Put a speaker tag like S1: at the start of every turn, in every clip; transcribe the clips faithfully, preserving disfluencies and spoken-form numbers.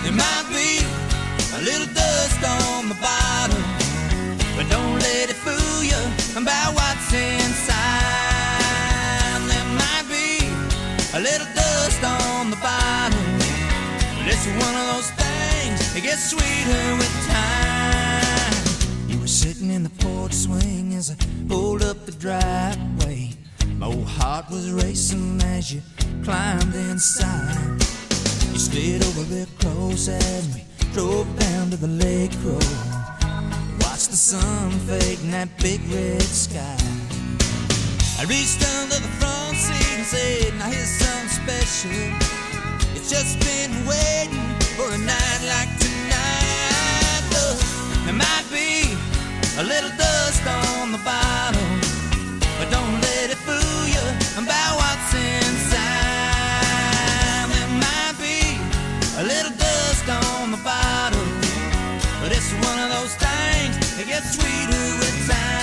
S1: There might be a little dust on the bottom, but don't let it fool you about what's inside. There might be a little dust on the bottom, but it's one of those things that gets sweeter with time. You were sitting in the porch swing as I pulled up the driveway. My old heart was racing as you climbed inside. You slid over real close as we drove down to the lake road. Watched the sun fade in that big red sky. I reached under the front seat and said, now here's something special. It's just been waiting for a night like tonight. Look, there might be a little dust on the bottom, but don't let it fool you about what's inside. There might be a little dust on the bottom, but it's one of those things that gets sweeter with time.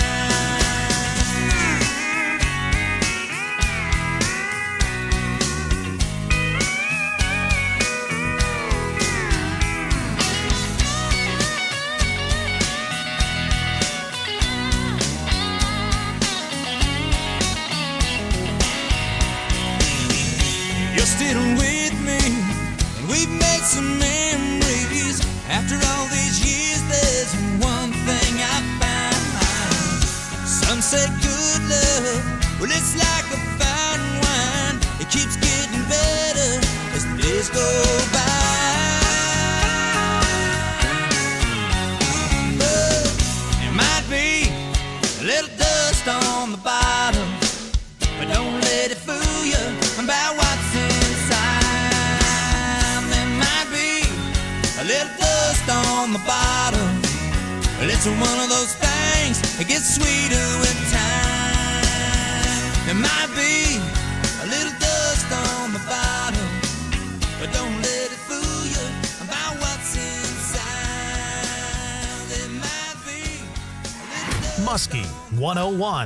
S1: You're still with me, and we've made some memories. After all these years, there's one thing I found. Some say good love, well it's like a fine wine. It keeps getting better as the days go by. But there might be a little dust on the bottom, but don't let it fool you about what's inside. There might be a little dust on the bottom, but it's one of those things that gets sweeter with time. There might be a little dust on the bottom, but don't let it fool you about what's inside. There might be a little dust.
S2: Muskie one oh one.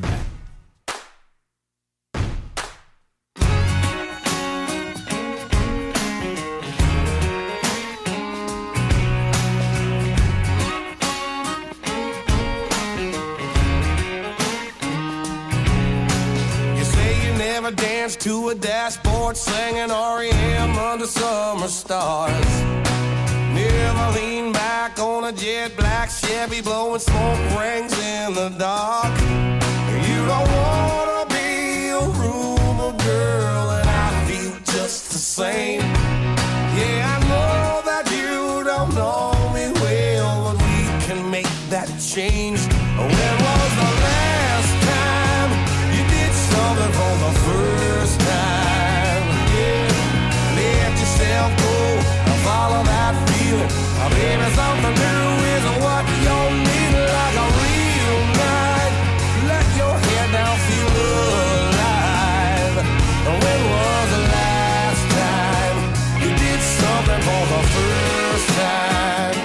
S3: Dance to a dashboard singing R E M under summer stars. Never lean back on a jet black Chevy blowing smoke rings in the dark. You don't wanna be a rumor girl, and I feel just the same. Yeah, I know that you don't know me well, but we can make that change. When was the last time you did something for the first time? Yeah, let yourself go and follow that feeling. Oh, baby, something new is what you need, like a real night. Let your head down, feel alive. When was the last time you did something for the first time?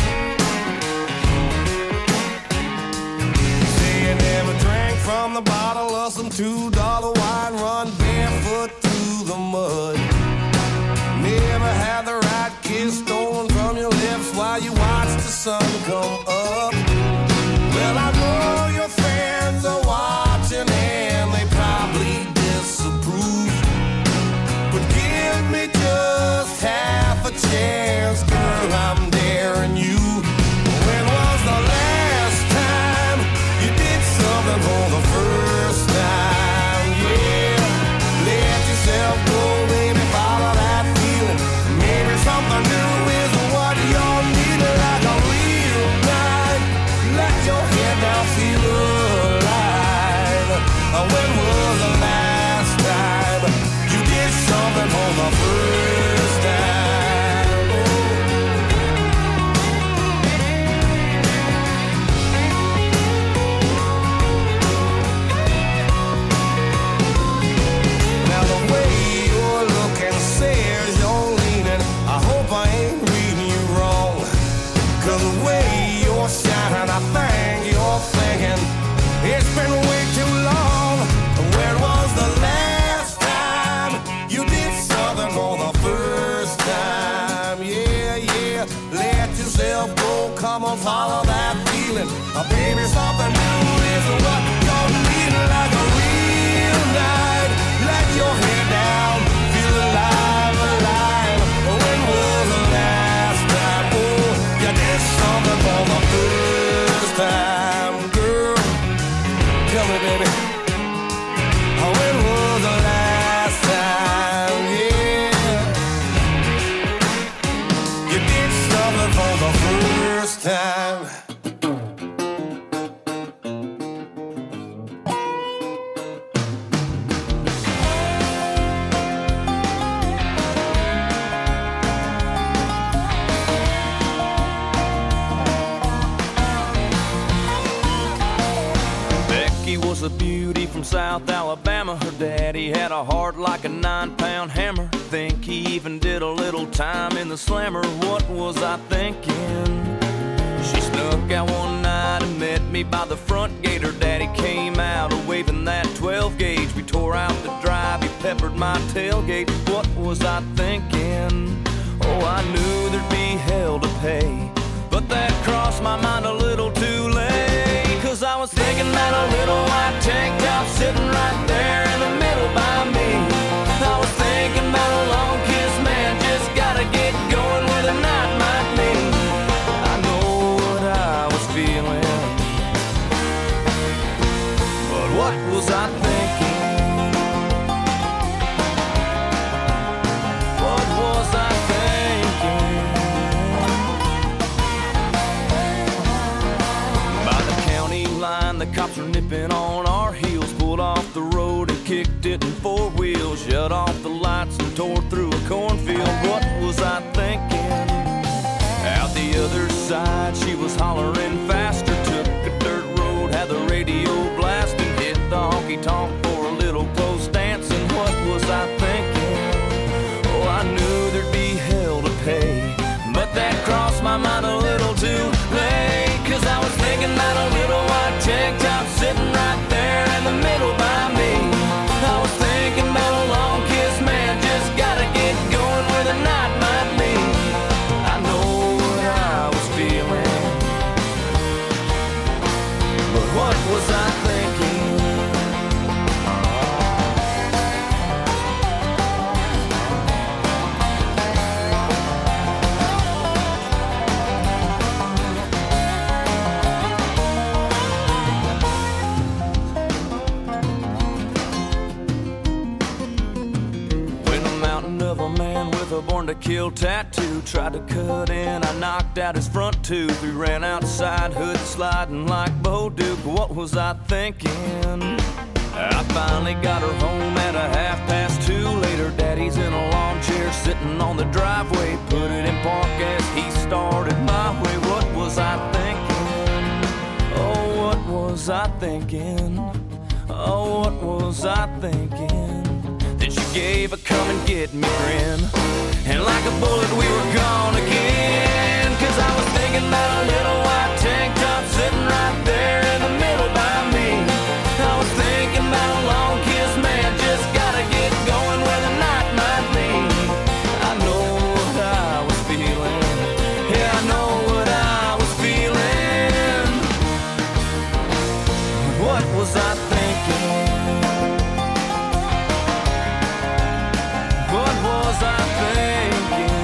S3: Say you never drank from the bottle of some two dollar wine, run barefoot through the mud. Never had the right kiss stolen from your lips while you watched the sun come up. Well, I know your friends are watching and they probably disapprove, but give me just half a chance, girl, I'm daring you. When was the last time you did something for the first time? Yeah, let yourself go, baby, follow that feeling. Maybe something new is what you need, like a real night. let yourself go. Come on, follow that feeling. Uh, baby, something new is what you're needing. Like a real night, let your head down, feel alive, alive. When was the last time? Oh, you did something for the first time, girl. Tell me, baby. When was the last time? Yeah, you did something for the first time.
S1: Becky was a beauty from South Alabama. Her daddy had a heart like a nine-pound hammer. Think he even did a little time in the slammer. What was I thinking? She snuck out one night and met me by the front gate. Her daddy came out waving that twelve gauge. We tore out the drive, he peppered my tailgate. What was I thinking? Oh, I knew there'd be hell to pay, but that crossed my mind a little too late. Cause I was thinking about a little white tank top sitting right there in the middle by me. I was thinking about a long kiss, man, just gotta get going where the night might lead. I know what I was feeling, but what was I thinking? What was I thinking? By the county line, the cops were nipping on our heels. Pulled off the road and kicked it in four wheels. Shut off the lights and tore through a cornfield. What was I thinking? Out the other side, she was hollering faster. Took a dirt road, had the radio blasting. Hit the honky-tonk for a little close dancing. What was I thinking? Oh, I knew there'd be hell to pay, but that crossed my mind a little too late. Cause I was thinking about a little white tank top sitting right there in the middle by me. I was thinking about a long kiss, man, just gotta get going where the night might lead. I know what I was feeling, but what was I thinking? A born to kill tattoo tried to cut in, I knocked out his front tooth. We ran outside, hood sliding like Bo Duke. What was I thinking? I finally got her home at a half past two. Later, daddy's in a lawn chair sitting on the driveway. Put it in park as he started my way. What was I thinking? Oh, what was I thinking? Oh, what was I thinking? Then she gave a come and get me grin, and like a bullet we were gone again. Cause I was thinking about a little white tank top sitting right there in the middle by me. I was thinking about a long kiss, man, just gotta get going where the night might lead. I know what I was feeling, yeah, I know what I was feeling. What was I thinking? What was I thinking?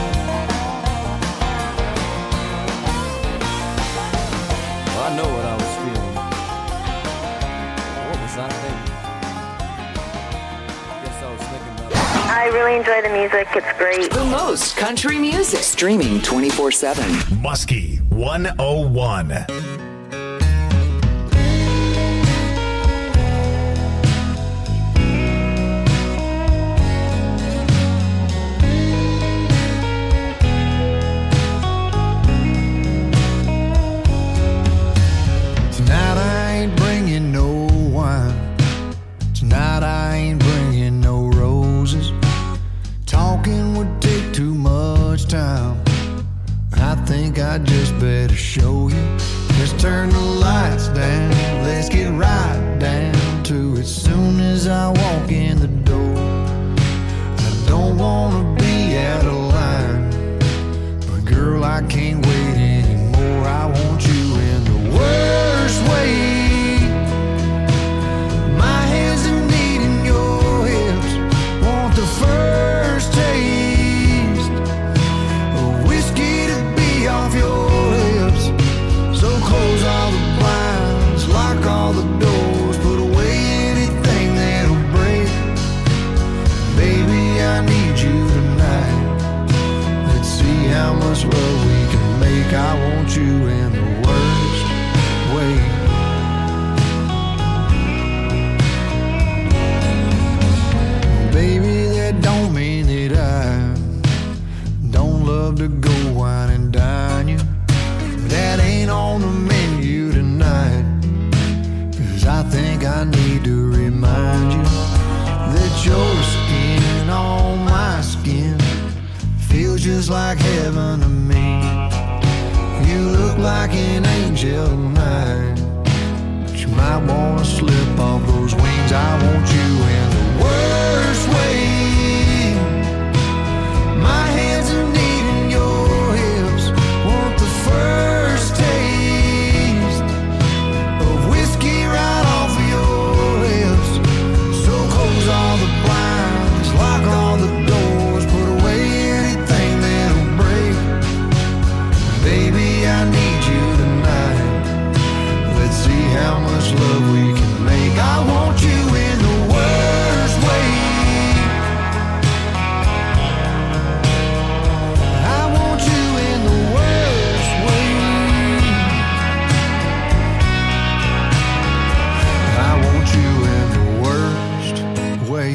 S1: Well, I know what I was feeling. What was I thinking? I guess I was thinking about it.
S2: I really enjoy the music. It's great.
S4: The most country music. Streaming twenty-four seven.
S5: Muskie one oh one.
S6: I just better show you. Just turn the lights down. Let's get right down to it. Soon as I walk in the door, I don't wanna be out of line, but girl, I can't wait anymore. I want you in the worst way. My hands are needing your hips. Want the first taste of whiskey to be off your lips. So close all the blinds, lock all the doors, put away anything that'll break. Baby, I need you tonight. Let's see how much love we can make. I want you in the worst way. Baby, that don't mean that I don't love to go wine and dine you. That ain't on the menu tonight. Cause I think I need to remind you that your skin on my skin feels just like heaven to me. You look like an angel tonight, but you might wanna slip off those wings. I want you in the worst way. My hands are needing your hips. Want the first taste of whiskey right off of your lips. So close all the blinds, lock all the doors, put away anything that'll break. Baby, I need you tonight. Let's see how much love we can make. I want you in the worst way. I want you in the worst way. I want you in the worst way.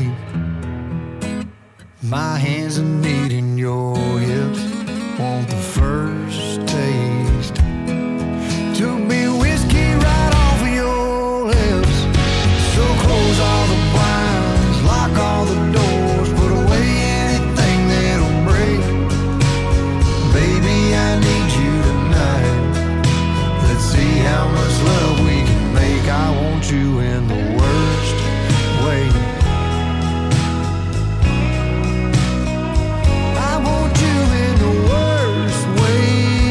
S6: My hands are needing your hips. Want the first taste to be whiskey right off of your lips. So close all the blinds, lock all the doors, put away anything that'll break. Baby, I need you tonight. Let's see how much love we can make. I want you in the worst way. I want you in the worst way.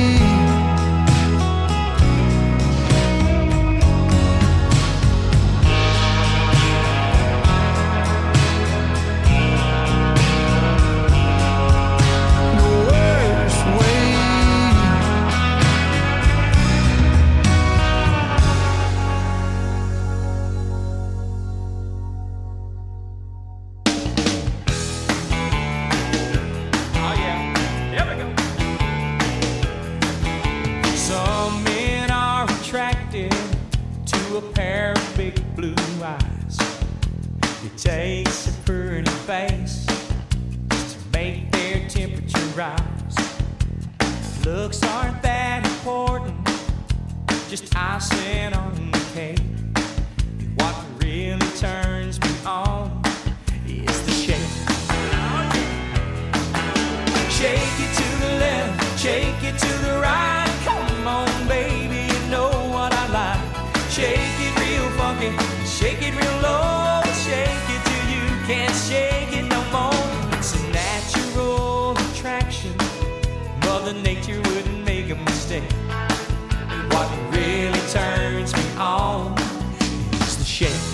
S6: The worst way.
S1: Oh yeah, here we go. Some men are attracted to a pair of big blue eyes. It takes a pretty face to make their temperature rise. Looks aren't that important, just icing on the cake. What really turns me on is the shape. Shake it to the left, shake it to the right. Come on, baby, you know what I like. Shake it real funky, shake it real low. Shake it till you can't shake it no more. It's a natural attraction. Mother Nature wouldn't make a mistake. What really turns me on is the shape.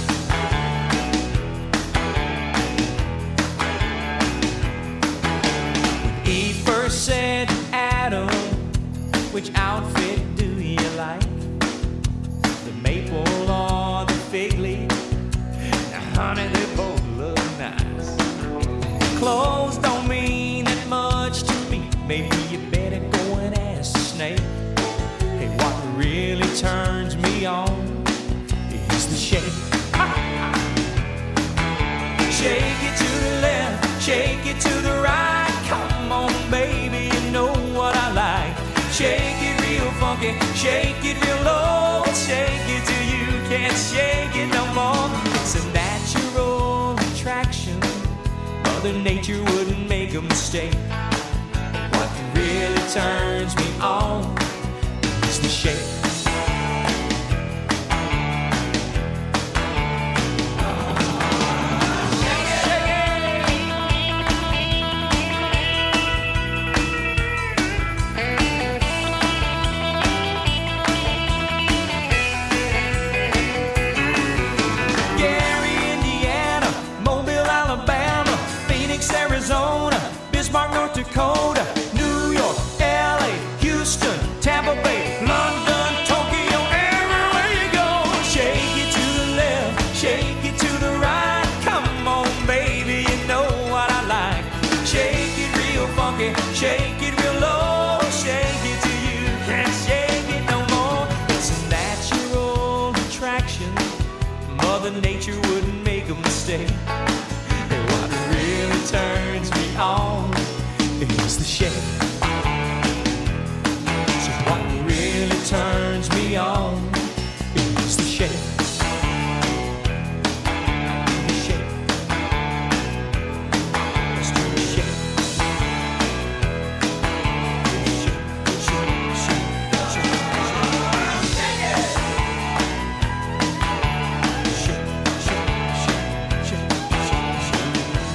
S1: Eve first said, Adam, which outfit do you like? The maple or the fig leaf? Now, honey, they both look nice. Clothes don't mean that much to me. Maybe you better go and ask the snake. Hey, what really turns me on is the shape. Shake it to the left, shake it to the right. Come on, baby, you know what I like. Shake it real funky, shake it real low. Shake it till you can't shake it no more. It's a natural attraction. Mother Nature wouldn't make a mistake. What really turns me on is the shape. Dakota, New York, L A, Houston, Tampa Bay, London, Tokyo, everywhere you go. Shake it to the left, shake it to the right. Come on, baby, you know what I like. Shake it real funky, shake it real low. Shake it till you can't shake it no more. It's a natural attraction. Mother Nature wouldn't make a mistake. And what really turns me on is the shake. So what really turns me on is the shake. The shake. Let's do the shake. Shake, shake, shake, shake, shake it. Shake, shake, shake, shake, shake, shake.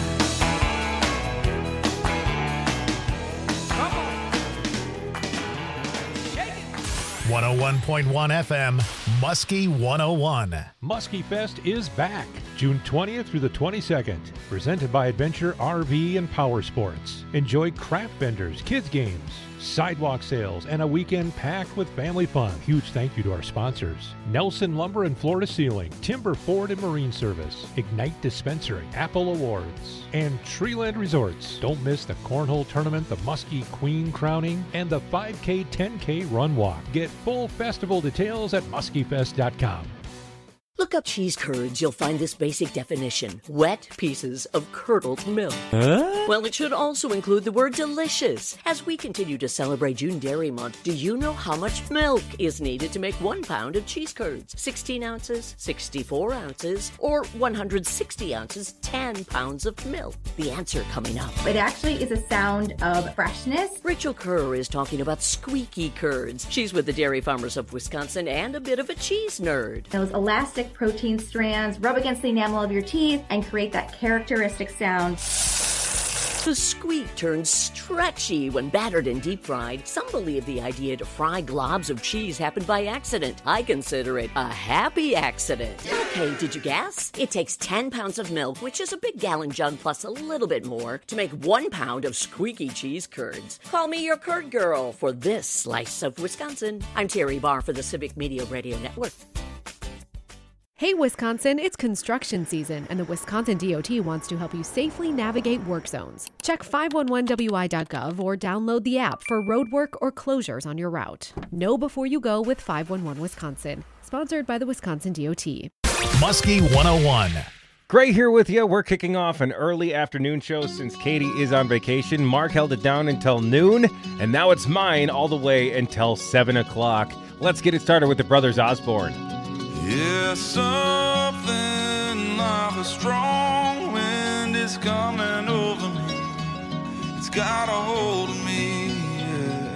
S1: Come on. Shake it.
S5: one oh one point one F M, Muskie one oh one.
S7: Muskie Fest is back June twentieth through the twenty-second. Presented by Adventure R V and Power Sports. Enjoy craft vendors, kids games, sidewalk sales, and a weekend packed with family fun. Huge thank you to our sponsors: Nelson Lumber and Floor to Ceiling, Timber Ford and Marine Service, Ignite Dispensary, Apple Awards, and Treeland Resorts. Don't miss the Cornhole Tournament, the Muskie Queen Crowning, and the five K, ten K Run Walk. Get full festival details at muskie fest dot com.
S8: Look up cheese curds. You'll find this basic definition: wet pieces of curdled milk.
S9: Huh?
S8: Well, it should also include the word delicious. As we continue to celebrate June Dairy Month, do you know how much milk is needed to make one pound of cheese curds? sixteen ounces, sixty-four ounces, or one hundred sixty ounces, ten pounds of milk? The answer coming up.
S10: It actually is a sound of freshness.
S8: Rachel Kerr is talking about squeaky curds. She's with the Dairy Farmers of Wisconsin and a bit of a cheese nerd.
S10: Those elastic protein strands rub against the enamel of your teeth and create that characteristic sound.
S8: The squeak turns stretchy when battered and deep fried. Some believe the idea to fry globs of cheese happened by accident. I consider it a happy accident. Okay, did you guess? It takes ten pounds of milk, which is a big gallon jug plus a little bit more, to make one pound of squeaky cheese curds. Call me your curd girl for this slice of Wisconsin. I'm Terry Barr for the Civic Media Radio Network.
S11: Hey Wisconsin, it's construction season, and the Wisconsin D O T wants to help you safely navigate work zones. Check five one one W I dot gov or download the app for road work or closures on your route. Know before you go with five one one Wisconsin. Sponsored by the Wisconsin D O T.
S5: Muskie one oh one.
S9: Gray here with you. We're kicking off an early afternoon show since Katie is on vacation. Mark held it down until noon, and now it's mine all the way until seven o'clock. Let's get it started with the Brothers Osborne.
S3: Yeah, something like a strong wind is coming over me. It's got a hold of me, yeah.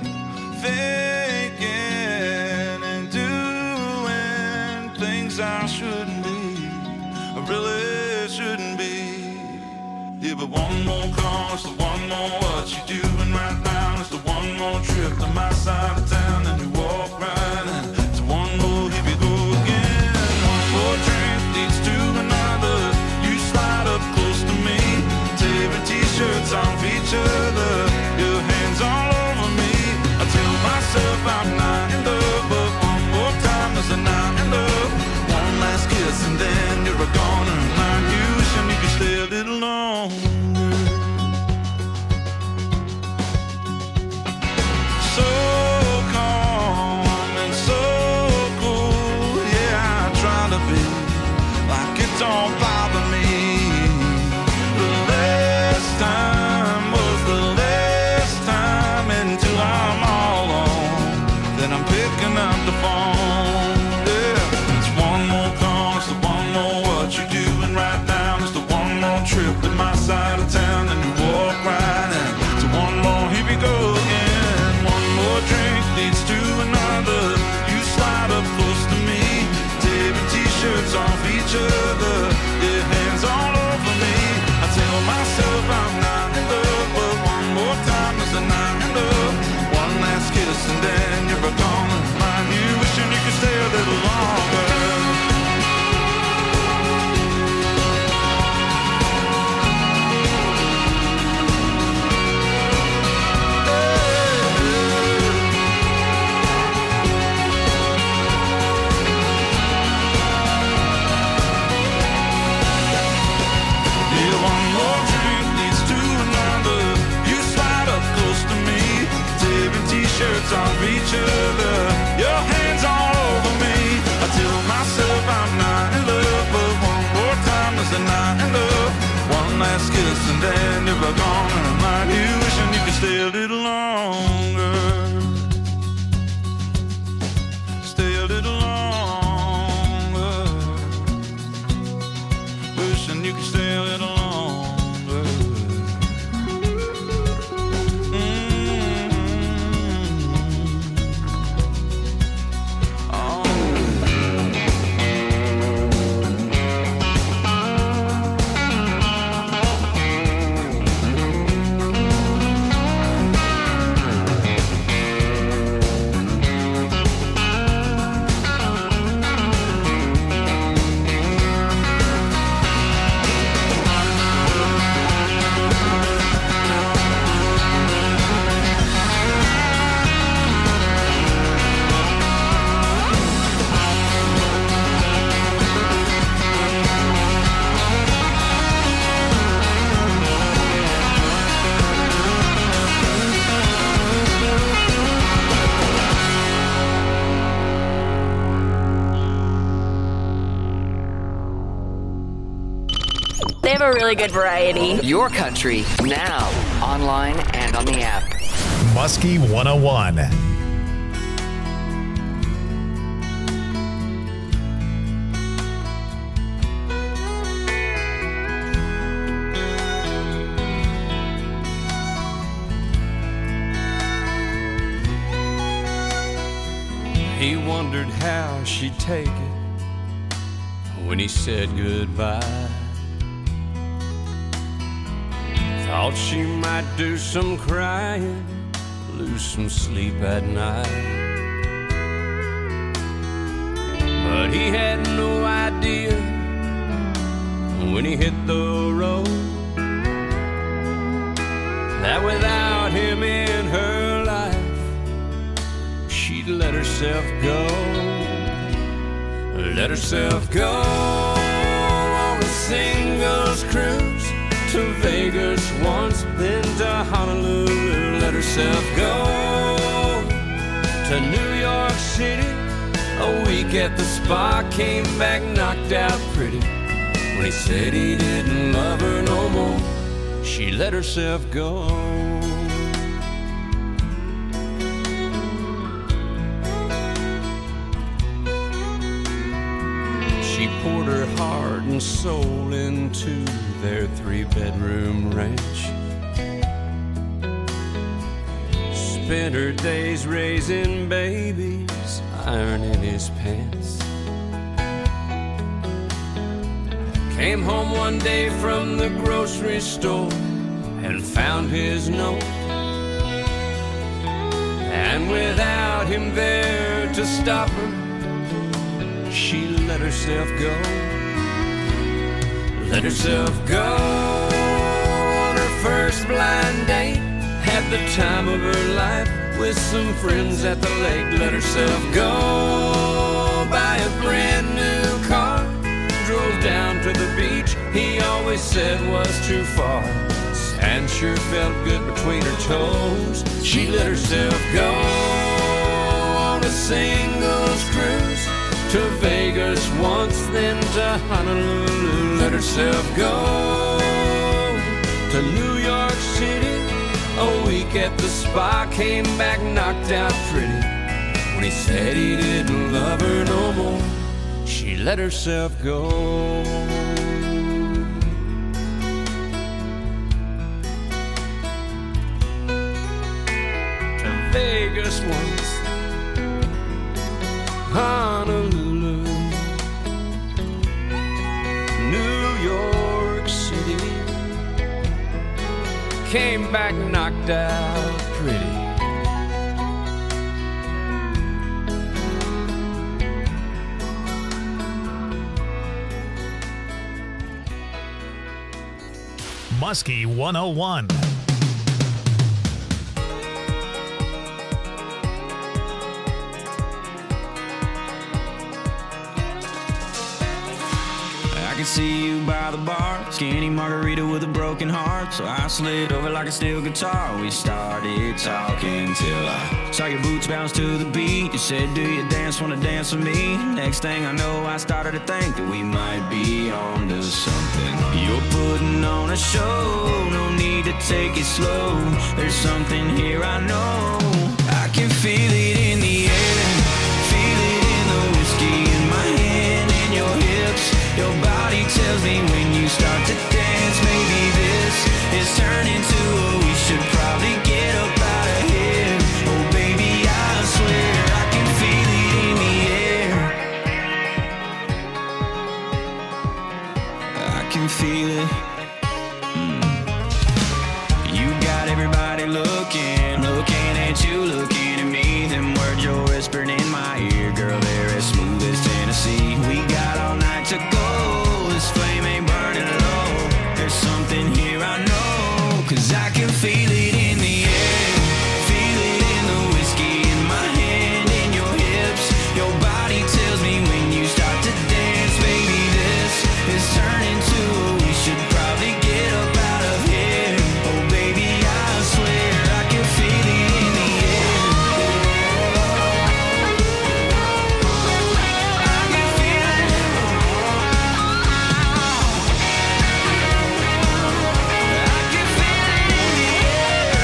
S3: Thinking and doing things I shouldn't be, I really shouldn't be. Yeah, but one more call, it's the one more what you doing right now. It's the one more trip to my side of town, and you walk right in. It's one more, here we go again. Drink leads to another. You slide up close to me, tearing t-shirts off each other, your hands all over me. I tell myself I'm not in love, but one more time there's a not in love. One last kiss and then you're a goner. Like you wishing you could stay a little longer. So calm and so cool, yeah, I try to be like it don't bother me. The last time was the last time until I'm all alone. Then
S12: shirts off each other, your hands all over me. I tell myself I'm not in love, but one more time is a night in love. One last kiss and then you're gone, and I'm like you wishing you could stay a little longer. Stay a little longer. Wishing you could stay a little longer. Mm-hmm. Oh.
S4: They have a really good variety. Your country, now, online and on the app.
S5: Muskie one oh one.
S12: He wondered how she'd take it when he said goodbye. Thought she might do some crying, lose some sleep at night. But he had no idea when he hit the road that without him in her life, she'd let herself go. Let herself go on a singles cruise to Vegas once, then to Honolulu. Let herself go to New York City. A week at the spa, came back knocked out pretty. When he said he didn't love her no more, she let herself go. She poured her heart and soul into their three-bedroom ranch. Spent her days raising babies, ironing his pants. Came home one day from the grocery store and found his note. And without him there to stop her, she let herself go. Let herself go on her first blind date. Had the time of her life with some friends at the lake. Let herself go buy a brand new car. Drove down to the beach he always said was too far. Sand sure felt good between her toes. She let herself go on a singles cruise to Vegas once, then to Honolulu. Let herself go to New York City. A week at the spa, came back knocked out pretty. When he said he didn't love her no more, she let herself go. To Vegas once, Honolulu, New York City. Came back knocked out pretty.
S5: Muskie one oh one.
S12: I
S13: could see you by the bar, skinny margarita with a broken heart. So I slid over like a steel guitar. We started talking till I saw your boots bounce to the beat. You said, do you dance, wanna dance with me? Next thing I know, I started to think that we might be on to something. You're putting on a show, no need to take it slow. There's something here I know. I can feel it in the air, feel it in the whiskey in my hand and your hips. Your body tells me when you start to dance, maybe this is turning to a we should probably get up out of here. Oh baby, I swear I can feel it in the air. I can feel it. Mm. You got everybody looking, looking at you, looking at me. Them words you're whispering in my ear, girl, they're as smooth as Tennessee. We got all night to go, this flame ain't burning low. There's something here I know, cause I can feel it in the air, feel it in the whiskey in my hand and your hips. Your body tells me when you start to dance, baby, this is turning to a we should probably get up out of here. Oh baby, I swear I can feel it in the air. I can feel it. I can feel it in the air.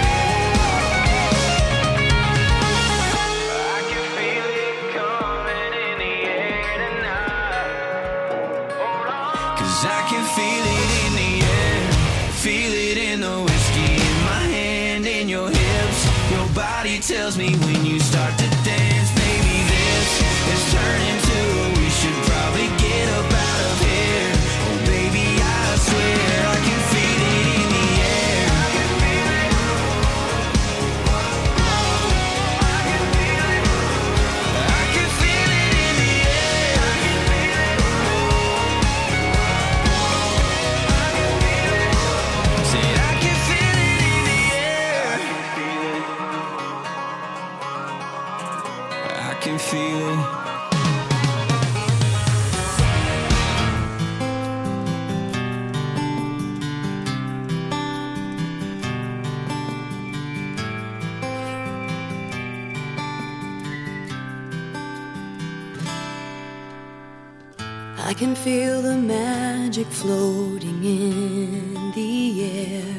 S13: I can feel it coming in the air tonight. Cause I can feel it in the air, feel it in the whiskey in my hand and your hips. Your body tells me when you start to dance, maybe this is turning to a we should probably get up out of here. Oh baby, I swear I can feel it in the air. I can feel it. I can feel it. I can feel it in the air. I can feel it. I can feel it. Said I can feel it in the air. I can feel it.
S14: I can feel the magic floating in the air.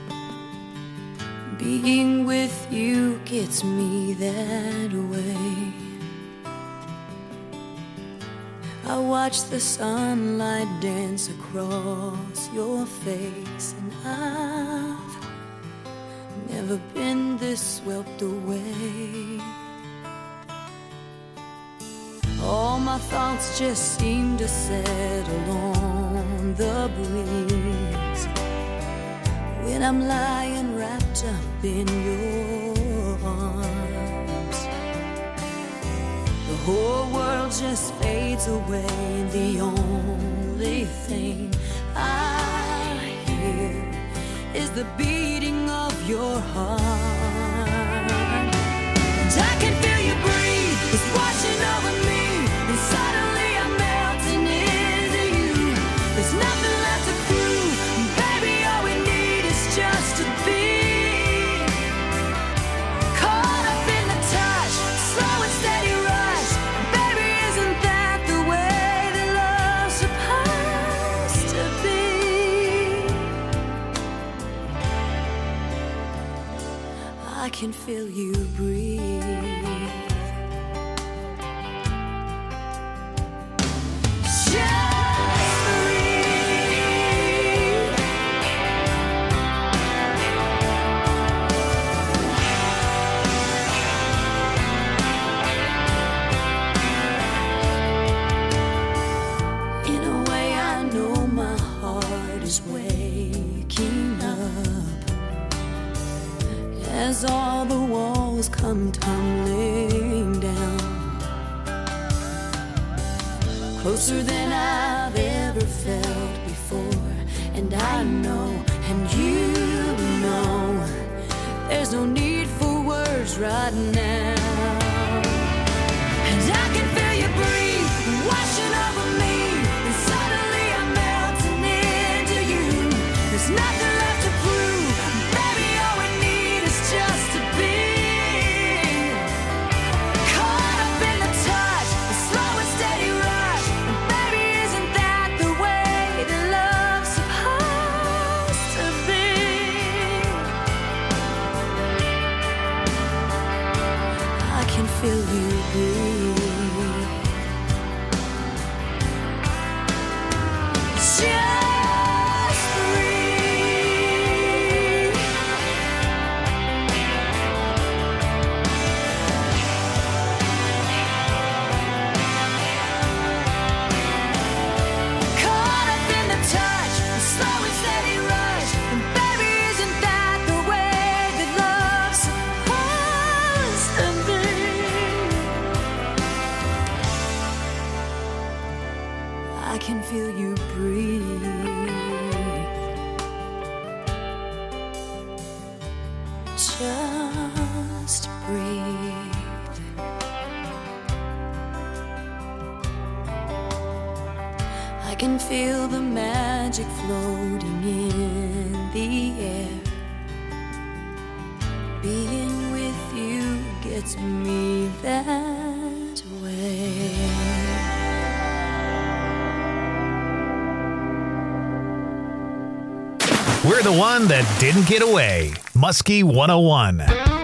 S14: Being with you gets me that way. I watch the sunlight dance across your face, and I've never been this swept away. All my thoughts just seem to settle on the breeze when I'm lying wrapped up in your arms. The whole world just fades away, and the only thing I hear is the beating of your heart. And I can feel you breathe, it's washing over me. And suddenly I'm melting into you. There's nothing left to prove. Baby, all we need is just to be caught up in the touch, slow and steady rush. Baby, isn't that the way that love's supposed to be? I can feel you breathe. As all the walls come tumbling down, closer than I've ever felt before. And I know, and you know, there's no need for words right now. And I can feel you breathe, washing over me, and suddenly feel you breathe. Just breathe. Caught up in the touch, the slow and steady rush, and baby, isn't that the way that love's supposed to be? I can feel you breathe. Just breathe. I can feel the magic floating in the air. Being with you gets me that way.
S5: We're the one that didn't get away. Muskie one oh one.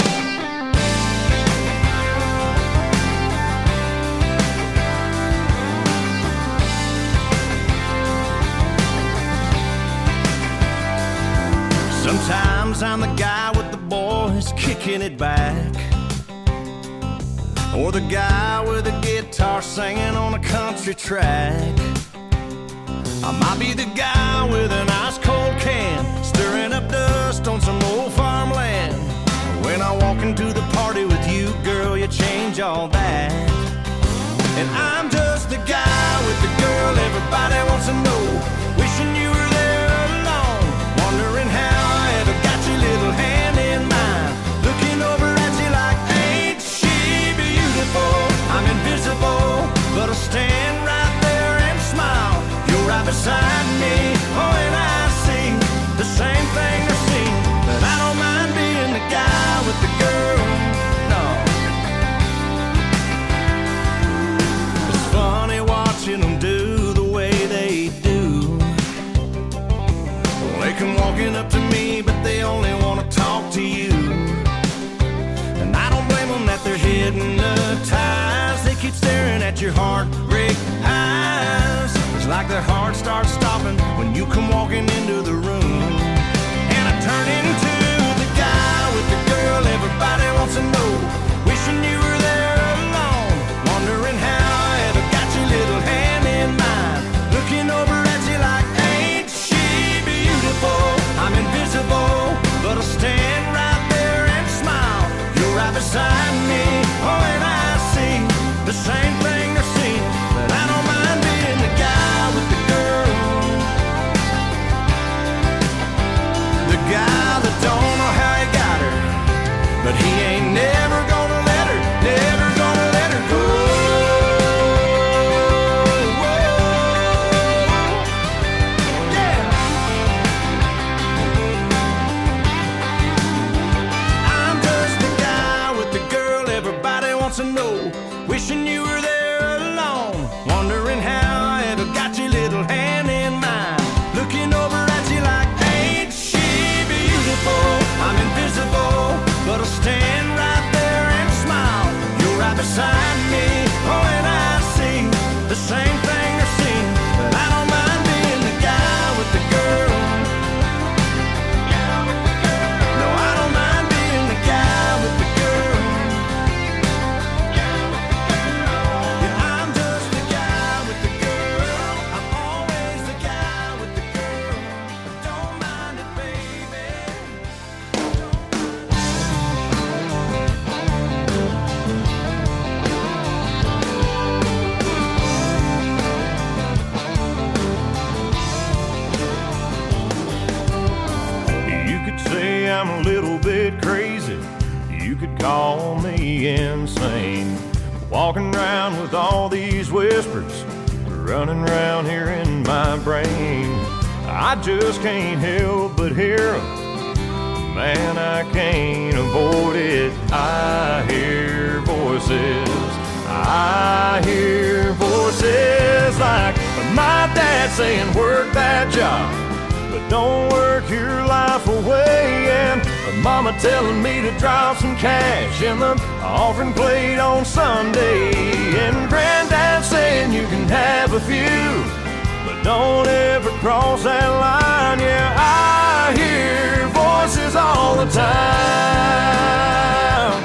S3: Sometimes I'm the guy with the boys kicking it back, or the guy with a guitar singing on a country track. I might be the guy with an ice cold can, stirring up dust on some old farmland. When I walk into the party with you, girl, you change all that. And I'm just the guy with the girl everybody wants to know, wishing you were there alone, wondering how I ever got your little hand in mine, looking over at you like, ain't she beautiful? I'm invisible, but I stand right there and smile. You're right beside me, oh, and I see the same thing they're seeing, but I don't mind being the guy with the girl, no. It's funny watching them do the way they do. They come walking up to me, but they only want to talk to you. And I don't blame them that they're hypnotized. They keep staring at your heartbreak eyes. It's like their heart starts stopping when you come walking into the room. And I turn into the guy with the girl everybody wants to know, wishing you were there alone, wondering how I ever got your little hand in mine, looking over at you like, ain't she beautiful? I'm invisible, but I stand right there and smile. You're right beside me, oh, and I see the same thing they're seeing, but I don't mind being the guy with the girl, the guy that don't know how he got her, but he ain't never gonna let her, never gonna let her go. Yeah. I'm just the guy with the girl everybody wants to know, wishing you were there alone, wondering how I ever got your little hand in mine, looking over at you like, ain't she beautiful? I'm invisible, but I stand right there and smile. You're right beside me, oh, and I see the same thing they're seeing, but I don't mind being the guy with the girl. No, I don't mind being the guy with the girl. Yeah, I'm just the guy with the girl. I'm always the guy with the girl. I don't mind it, baby. You could say I'm a little bit crazy. You could call me insane. Walking around with all these whispers running around here in my brain. I just can't help but hear 'em. Man, I can't avoid it. I hear voices. I hear voices like my dad saying, work that job, but don't work your life away. And mama telling me to drop some cash in the offering plate on Sunday. And Granddad saying you can have a few, but don't ever cross that line. Yeah, I hear voices all the time.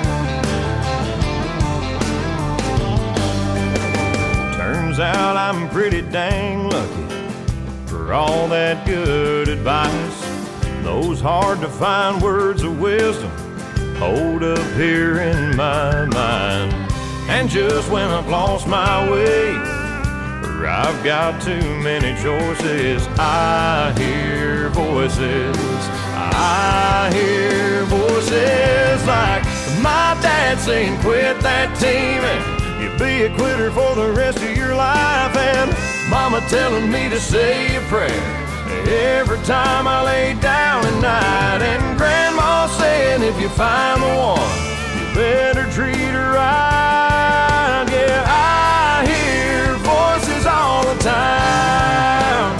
S3: Turns out I'm pretty dang lucky for all that good advice. Those hard to find words of wisdom hold up here in my mind. And just when I've lost my way, or I've got too many choices, I hear voices. I hear voices like my dad saying quit that team and you'll be a quitter for the rest of your life. And Mama telling me to say a prayer every time I lay down at night. And Grandma saying if you find the one, you better treat her right. Yeah, I hear voices all the time.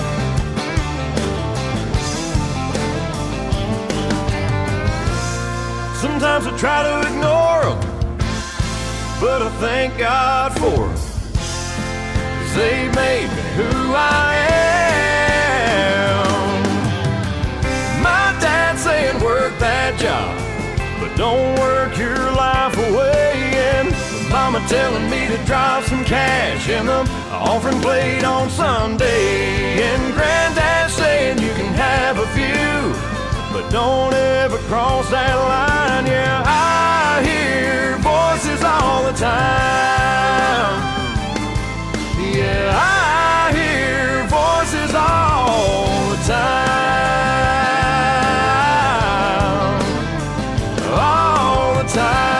S3: Sometimes I try to ignore them, but I thank God for them, 'cause they made me who I am. My dad saying work that job, but don't work your life away. And Mama telling me to drop some cash in the offering plate on Sunday. And Granddad saying you can have a few, but don't ever cross that line. Yeah, I hear voices all the time. Yeah, I hear voices all the time. All the time.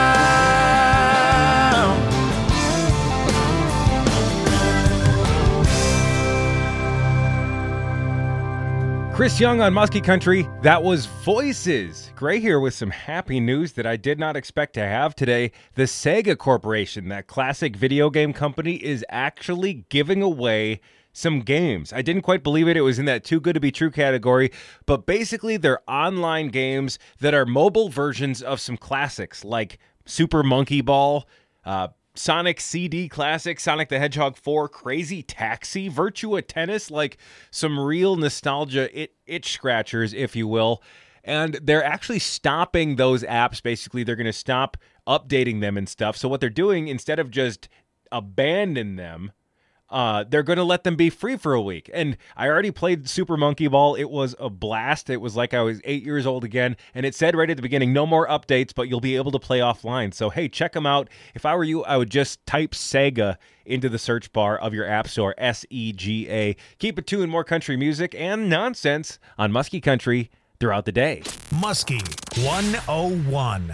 S9: Chris Young on Muskie Country. That was Voices. Gray here with some happy news that I did not expect to have today. The Sega Corporation, that classic video game company, is actually giving away some games. I didn't quite believe it. It was in that too good to be true category, but basically they're online games that are mobile versions of some classics like Super Monkey Ball, uh, Sonic C D Classic, Sonic the Hedgehog four, Crazy Taxi, Virtua Tennis, like some real nostalgia it, itch scratchers, if you will. And they're actually stopping those apps. Basically, they're going to stop updating them and stuff. So what they're doing, instead of just abandon them, uh, they're going to let them be free for a week. And I already played Super Monkey Ball. It was a blast. It was like I was eight years old again. And it said right at the beginning, no more updates, but you'll be able to play offline. So, hey, check them out. If I were you, I would just type Sega into the search bar of your app store, S E G A. Keep it tuned, more country music and nonsense on Muskie Country throughout the day.
S5: Muskie one oh one.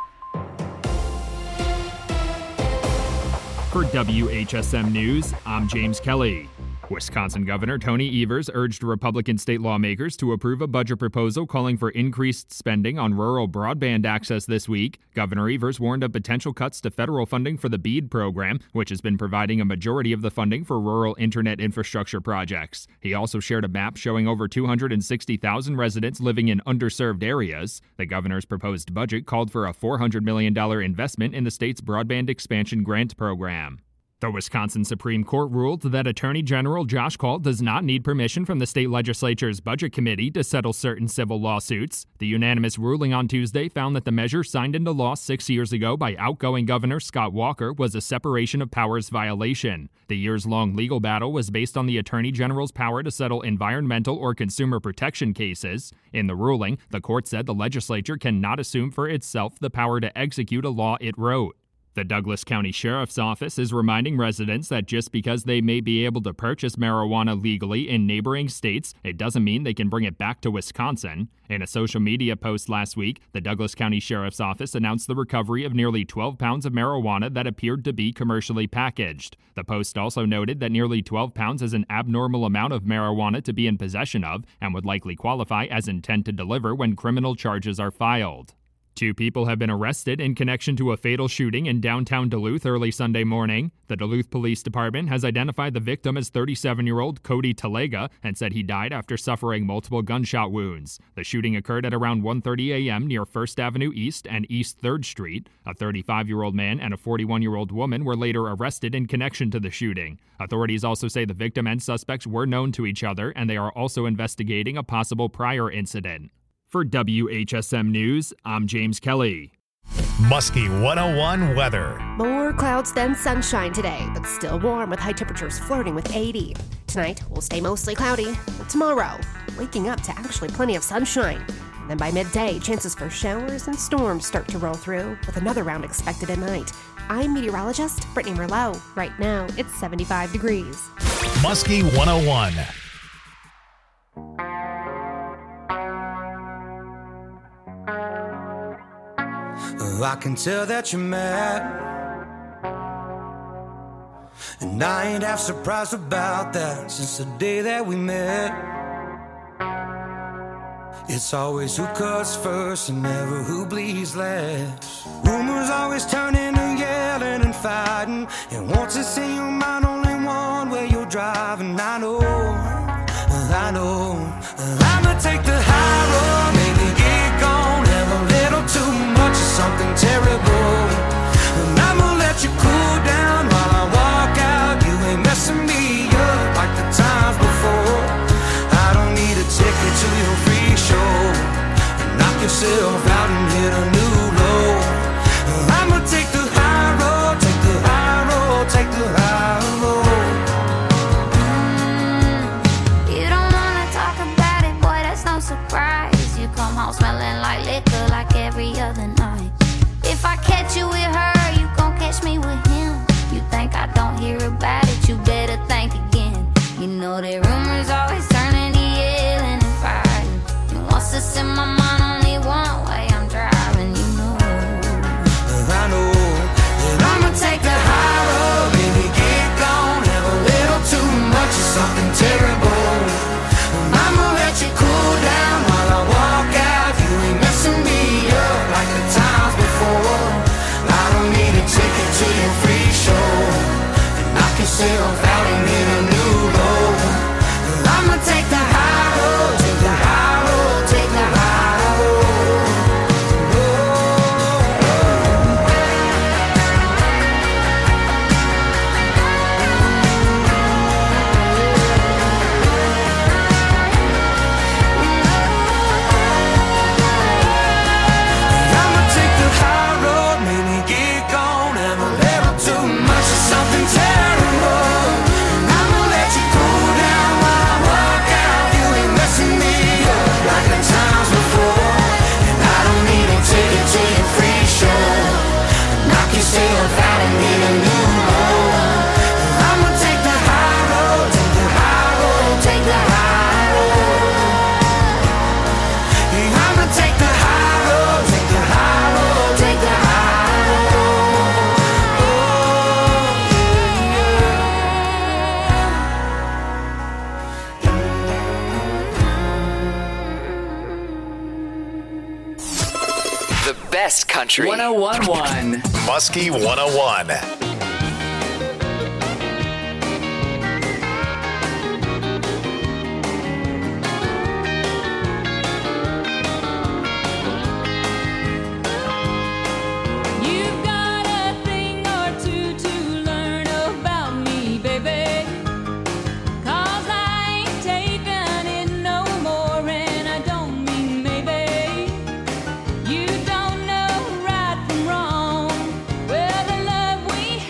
S15: For W H S M News, I'm James Kelly. Wisconsin Governor Tony Evers urged Republican state lawmakers to approve a budget proposal calling for increased spending on rural broadband access this week. Governor Evers warned of potential cuts to federal funding for the BEAD program, which has been providing a majority of the funding for rural internet infrastructure projects. He also shared a map showing over two hundred sixty thousand residents living in underserved areas. The governor's proposed budget called for a four hundred million dollars investment in the state's broadband expansion grant program. The Wisconsin Supreme Court ruled that Attorney General Josh Kaul does not need permission from the state legislature's Budget Committee to settle certain civil lawsuits. The unanimous ruling on Tuesday found that the measure signed into law six years ago by outgoing Governor Scott Walker was a separation of powers violation. The years-long legal battle was based on the Attorney General's power to settle environmental or consumer protection cases. In the ruling, the court said the legislature cannot assume for itself the power to execute a law it wrote. The Douglas County Sheriff's Office is reminding residents that just because they may be able to purchase marijuana legally in neighboring states, it doesn't mean they can bring it back to Wisconsin. In a social media post last week, the Douglas County Sheriff's Office announced the recovery of nearly twelve pounds of marijuana that appeared to be commercially packaged. The post also noted that nearly twelve pounds is an abnormal amount of marijuana to be in possession of and would likely qualify as intent to deliver when criminal charges are filed. Two people have been arrested in connection to a fatal shooting in downtown Duluth early Sunday morning. The Duluth Police Department has identified the victim as thirty-seven-year-old Cody Talega and said he died after suffering multiple gunshot wounds. The shooting occurred at around one thirty a.m. near First Avenue East and East third Street. A thirty-five-year-old man and a forty-one-year-old woman were later arrested in connection to the shooting. Authorities also say the victim and suspects were known to each other, and they are also investigating a possible prior incident. For W H S M News, I'm James Kelly.
S5: Muskie one oh one weather.
S11: More clouds than sunshine today, but still warm with high temperatures flirting with eighty. Tonight will stay mostly cloudy, but tomorrow, waking up to actually plenty of sunshine. And then by midday, chances for showers and storms start to roll through, with another round expected at night. I'm meteorologist Brittany Merlot. Right now, it's seventy-five degrees.
S5: Muskie one oh one.
S3: I can tell that you're mad, and I ain't half surprised about that. Since the day that we met, it's always who cuts first and never who bleeds last. Rumors always turn into yelling and fighting, and once it's in your mind, only one way you're driving. I know, I know, I'ma take the high road, maybe get gone, have a little too much of something terrible, and I'ma let you cool down while I walk out. You ain't messing me up like the times before. I don't need a ticket to your free show, knock yourself out and hit a new low. I'ma take the high road, take the high road, take the high road.
S16: You don't wanna talk about it, boy, that's no surprise. You come home smelling like liquor like every other night. If I catch you with her, you gon' catch me with him. You think I don't hear about it, you better think again. You know that rumors always turn into yelling and fighting, and once it's in my mind, only one way I'm driving. You know,
S3: I know that I'ma take the high road, baby, get gone, have a little too much of something terrible. I'ma let you cool down while I walk out. You ain't messing me up like the times before. I don't need a ticket to your free show, and knock yourself out and hit a new low. I'ma take the high road, take the high road, take the high road. I'ma take the high road, maybe get gone, have a little too much of something terrible. I'ma let you cool down while I walk out. You ain't messing me up like the times before, and I don't need a ticket to your free show, knock yourself out and hit a new low. I'ma take the high road, take the high road, take the high road. I'ma take the high road, take the high road, take the high road.
S4: The best country. one oh one point one.
S5: Muskie one oh one.
S17: You've got a thing or two to learn about me, baby. 'Cause I ain't taking it no more, and I don't mean maybe. You don't know right from wrong. Well, the love we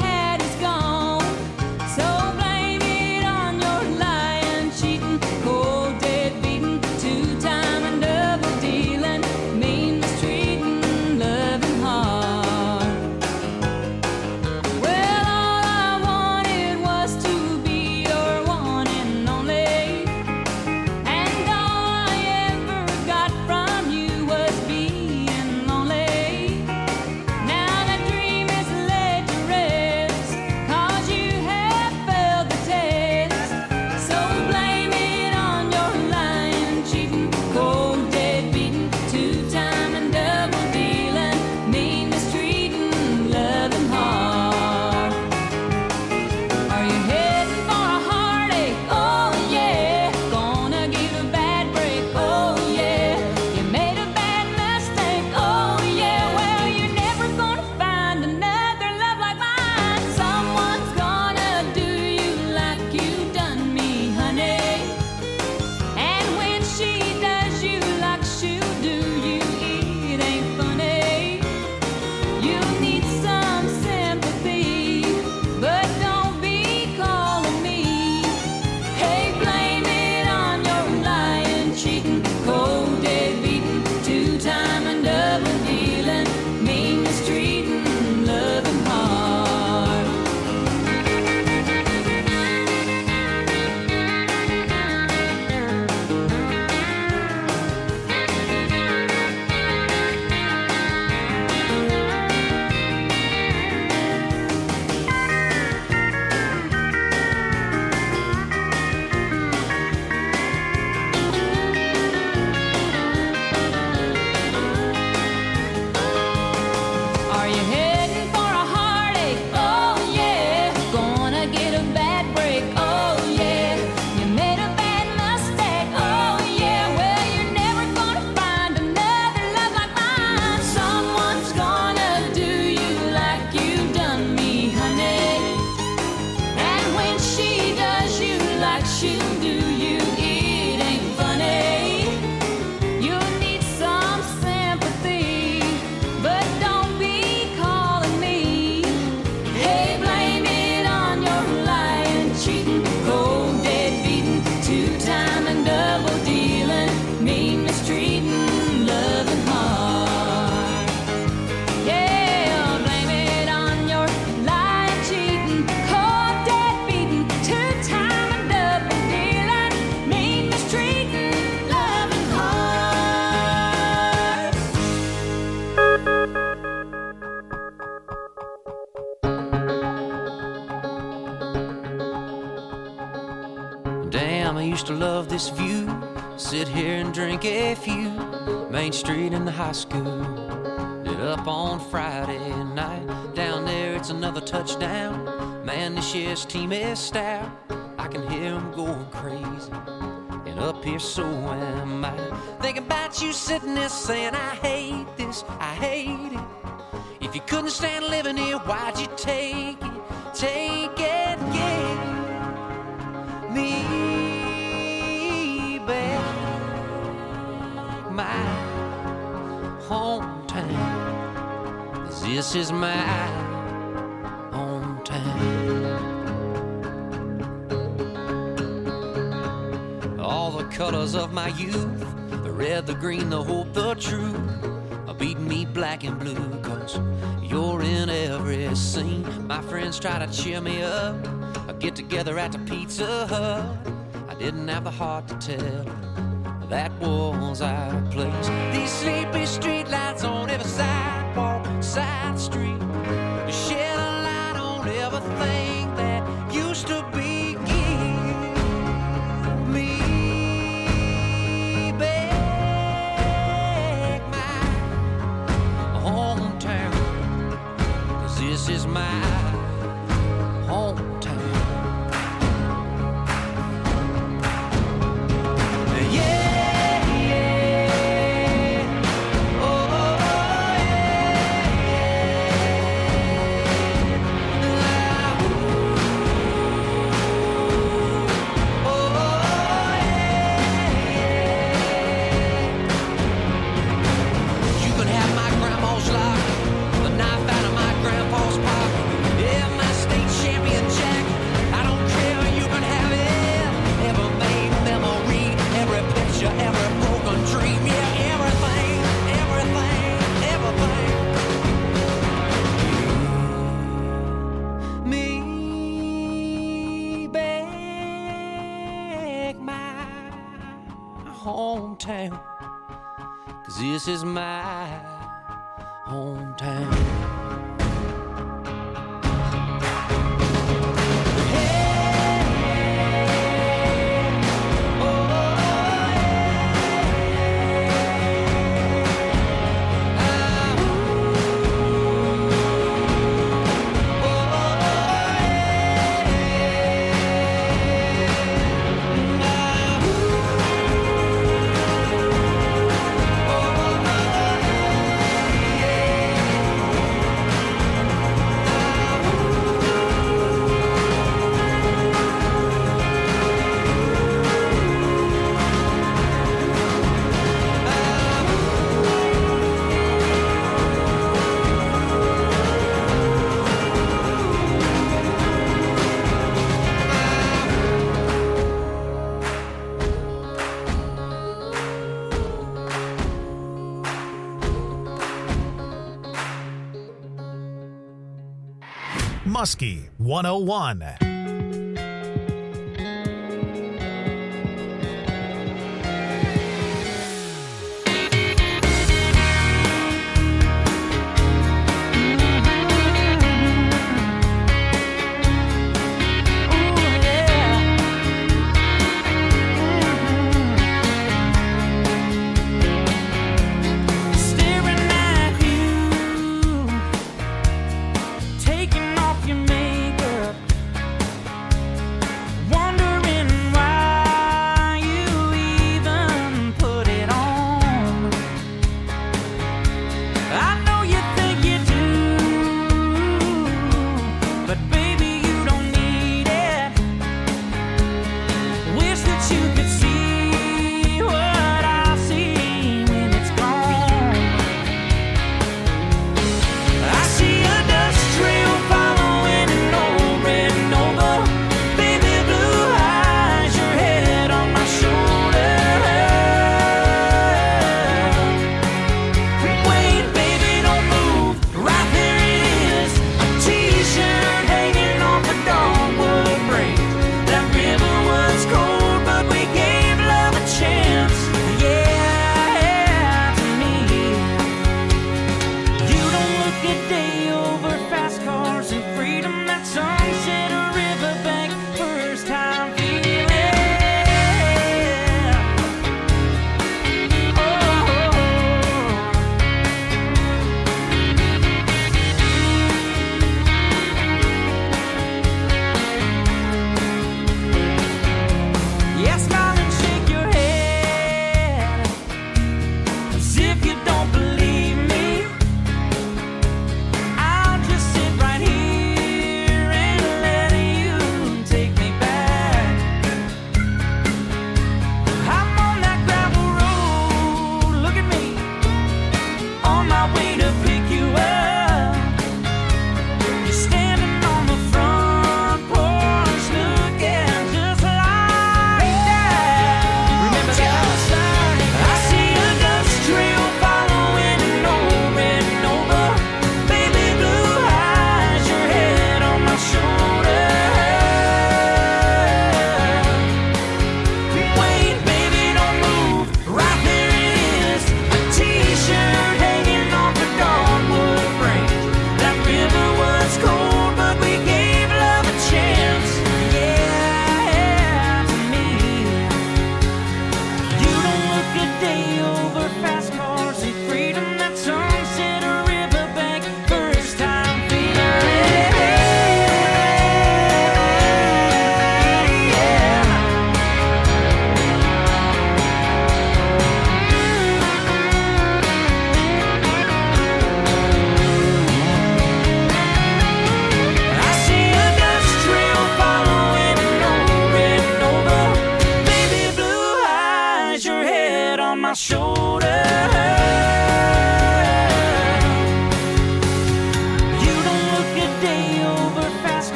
S1: Damn, I used to love this view. Sit here and drink a few. Main Street in the high school. Lit up on Friday night. Down there, it's another touchdown. Man, this year's team is stout. I can hear them going crazy. And up here, so am I. Thinking about you sitting there saying, I hate this, I hate it. If you couldn't stand living here, why'd you take it? Take it, get me back. My hometown. 'Cause this is my hometown. All the colors of my youth, the red, the green, the hope, the truth, are beating me black and blue. 'Cause you're in every scene. My friends try to cheer me up. I get together at the Pizza Hut. I didn't have the heart to tell that was our place. These sleepy street lights on every sidewalk, side street, to shed a light on everything that used to be. Give me back my hometown. 'Cause this is my hometown. Hometown, 'cause this is my hometown.
S5: Muskie one oh one.
S17: Taking off your makeup,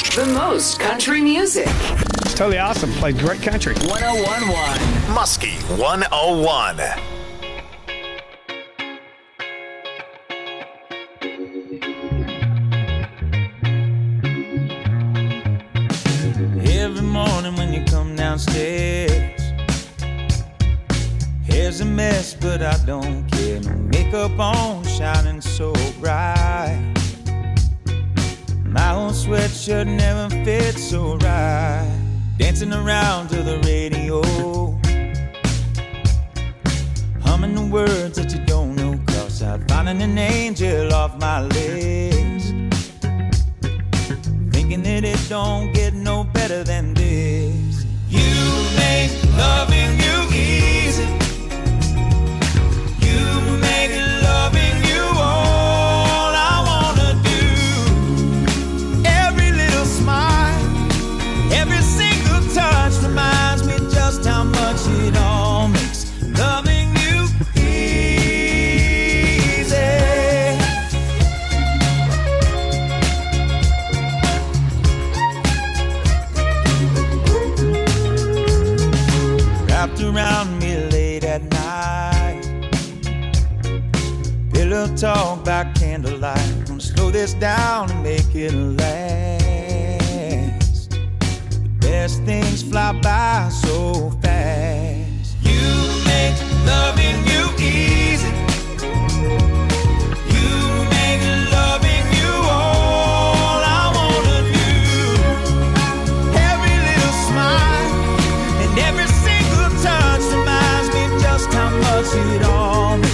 S4: The most country music.
S18: It's totally awesome. Played great country.
S4: one oh one point one.
S5: Muskie one oh one.
S12: Every morning when you come downstairs, hair's a mess, but I don't care. No makeup on, shining so bright. My old sweatshirt never fits so right. Dancing around to the radio, humming the words that you don't know. Cross out, finding an angel off my list. Thinking that it don't get no better than this. You make loving you easy. You make loving you all I wanna do. Every little smile, every single touch reminds me just how much it all makes loving you easy. Wrapped around me late at night, pillow talk by candlelight. Gonna slow this down and make it last. The best things fly by so fast. You make loving you easy. You make loving you all I wanna do. Every little smile and every single touch reminds me just how much it all means.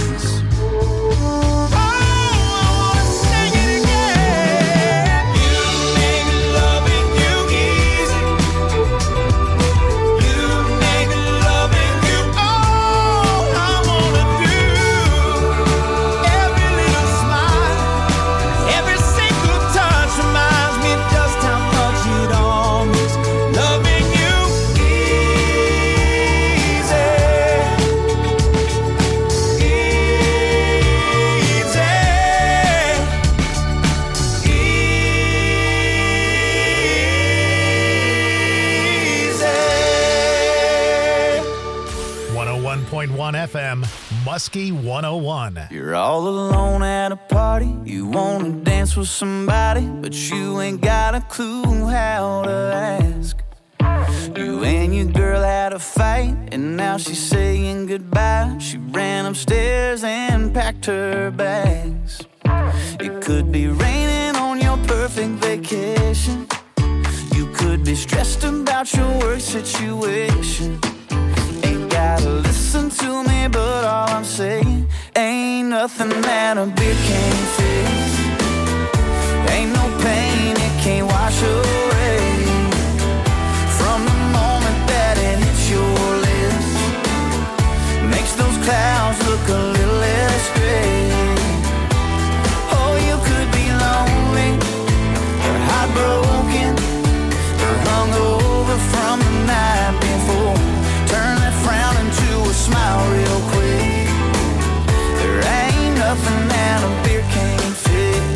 S5: F M, Muskie one oh one.
S19: You're all alone at a party. You wanna dance with somebody, but you ain't got a clue how to ask. You and your girl had a fight, and now she's saying goodbye. She ran upstairs and packed her bags. It could be raining on your perfect vacation. You could be stressed about your work situation. Ain't gotta listen to me, but all I'm saying ain't nothing that a beer can't fix. Ain't no pain it can't wash away. From the moment that it hits your lips, makes those clouds look a little less gray. Oh, you could be lonely or heartbroken or hungover from the night before. Turn that frown into a smile real quick. There ain't nothing that a beer can't fix.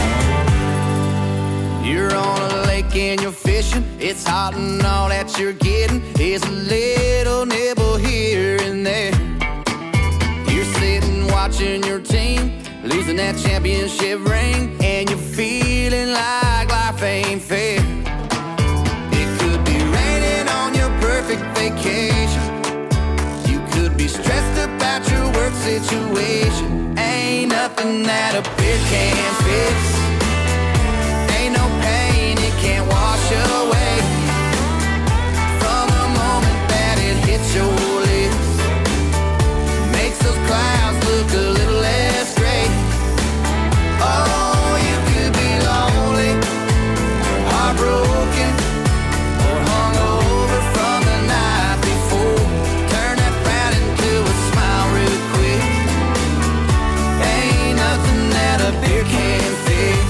S19: You're on a lake and you're fishing. It's hot and all that you're getting is a little nibble here and there. You're sitting watching your team losing that championship ring, and you're feeling like life ain't fair. It could be raining on your perfect vacation. You could be stressed about your work situation. Ain't nothing that a beer can't fix. Ain't no pain it can't wash away. From the moment that it hits your lips, makes those clouds look a little less gray. Oh, you could be lonely or heartbroken or hungover from the night before. Turn that frown into a smile real quick. Ain't nothing that a beer can't fix.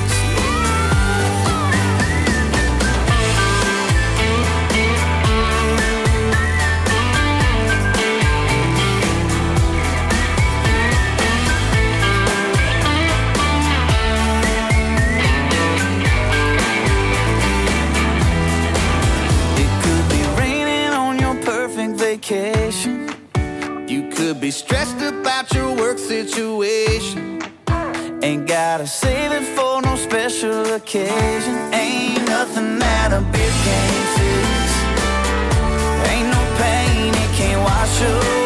S19: situation. Ain't gotta save it for no special occasion. Ain't nothing that a beer can't fix. Ain't no pain it can't wash away.